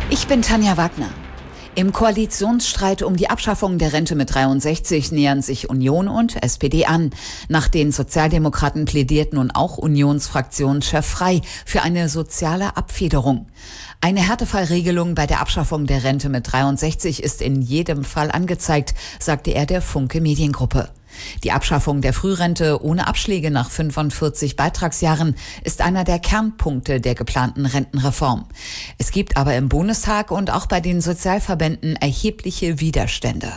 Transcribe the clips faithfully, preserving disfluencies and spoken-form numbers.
Ich bin Tanja Wagner. Im Koalitionsstreit um die Abschaffung der Rente mit dreiundsechzig nähern sich Union und S P D an. Nach den Sozialdemokraten plädiert nun auch Unionsfraktionschef Frey für eine soziale Abfederung. Eine Härtefallregelung bei der Abschaffung der Rente mit dreiundsechzig ist in jedem Fall angezeigt, sagte er der Funke Mediengruppe. Die Abschaffung der Frührente ohne Abschläge nach fünfundvierzig Beitragsjahren ist einer der Kernpunkte der geplanten Rentenreform. Es gibt aber im Bundestag und auch bei den Sozialverbänden erhebliche Widerstände.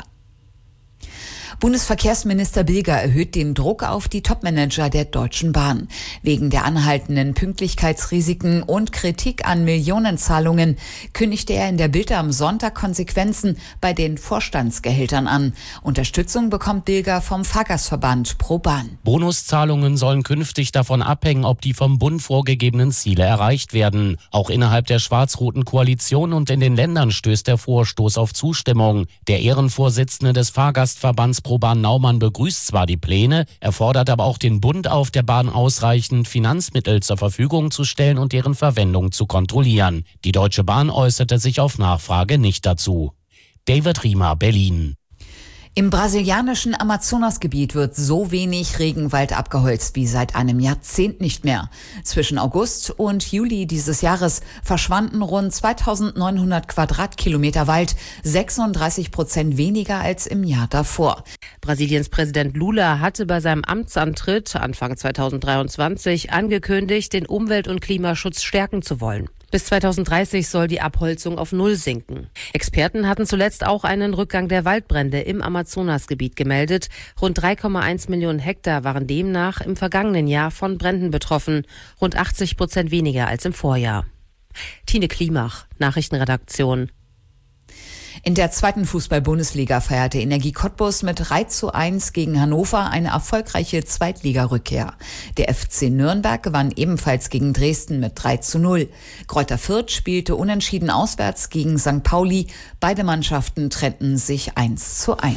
Bundesverkehrsminister Bilger erhöht den Druck auf die Topmanager der Deutschen Bahn. Wegen der anhaltenden Pünktlichkeitsrisiken und Kritik an Millionenzahlungen kündigte er in der Bild am Sonntag Konsequenzen bei den Vorstandsgehältern an. Unterstützung bekommt Bilger vom Fahrgastverband ProBahn. Bonuszahlungen sollen künftig davon abhängen, ob die vom Bund vorgegebenen Ziele erreicht werden. Auch innerhalb der schwarz-roten Koalition und in den Ländern stößt der Vorstoß auf Zustimmung. Der Ehrenvorsitzende des Fahrgastverbands ProBahn Naumann begrüßt zwar die Pläne, er fordert aber auch den Bund auf, der Bahn ausreichend Finanzmittel zur Verfügung zu stellen und deren Verwendung zu kontrollieren. Die Deutsche Bahn äußerte sich auf Nachfrage nicht dazu. David Riemer, Berlin. Im brasilianischen Amazonasgebiet wird so wenig Regenwald abgeholzt wie seit einem Jahrzehnt nicht mehr. Zwischen August und Juli dieses Jahres verschwanden rund zweitausendneunhundert Quadratkilometer Wald, sechsunddreißig Prozent weniger als im Jahr davor. Brasiliens Präsident Lula hatte bei seinem Amtsantritt Anfang zweitausenddreiundzwanzig angekündigt, den Umwelt- und Klimaschutz stärken zu wollen. Bis zweitausenddreißig soll die Abholzung auf Null sinken. Experten hatten zuletzt auch einen Rückgang der Waldbrände im Amazonasgebiet gemeldet. Rund drei Komma eins Millionen Hektar waren demnach im vergangenen Jahr von Bränden betroffen. Rund achtzig Prozent weniger als im Vorjahr. Tine Klimach, Nachrichtenredaktion. In der zweiten Fußball-Bundesliga feierte Energie Cottbus mit drei zu eins gegen Hannover eine erfolgreiche Zweitligarückkehr. Der F C Nürnberg gewann ebenfalls gegen Dresden mit drei zu null. Greuther Fürth spielte unentschieden auswärts gegen Sankt Pauli. Beide Mannschaften trennten sich eins zu eins.